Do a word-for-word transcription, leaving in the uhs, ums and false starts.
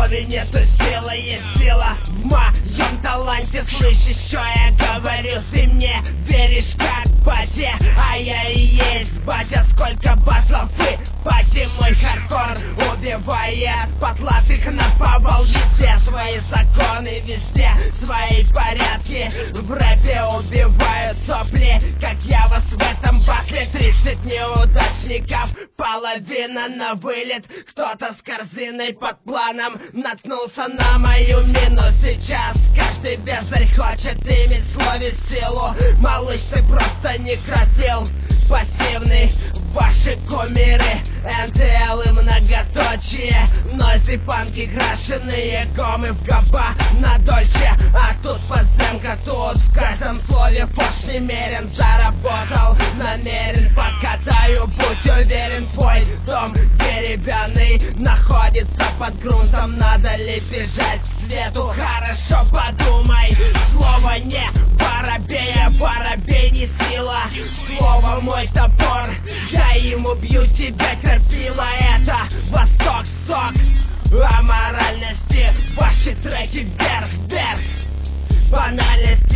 слове нету силы, есть сила в моем таланте. Слышишь, что я говорю? Ты мне веришь как батя, а я и есть батя. Сколько басов вы, батя, мой хардкор убивает потлатых на повал. Везде свои законы, везде свои порядки. В рэпе убивают сопли, как я вас в этом батле. Тридцать неудачников, половина на вылет. Кто-то с корзиной под планом наткнулся на мою мину. Сейчас каждый бездарь хочет иметь в слове силу. Малыш, ты просто не красил, пассивный. Ваши кумиры, эн тэ эл и многоточие, нози, панки, крашеные комы в габа на дольче. А тут подземка, тут в каждом слове фош немерен. Заработал, намерен, покатаю, будь уверен. Твой дом деревянный находится под грунтом. Надо ли бежать к свету? Хорошо подумай. Слово не воробей, а воробей не сила. Слово мой топор, я им убью тебя, терпила. Это Восток, сок аморальности. Ваши треки вверх, вверх. Банальности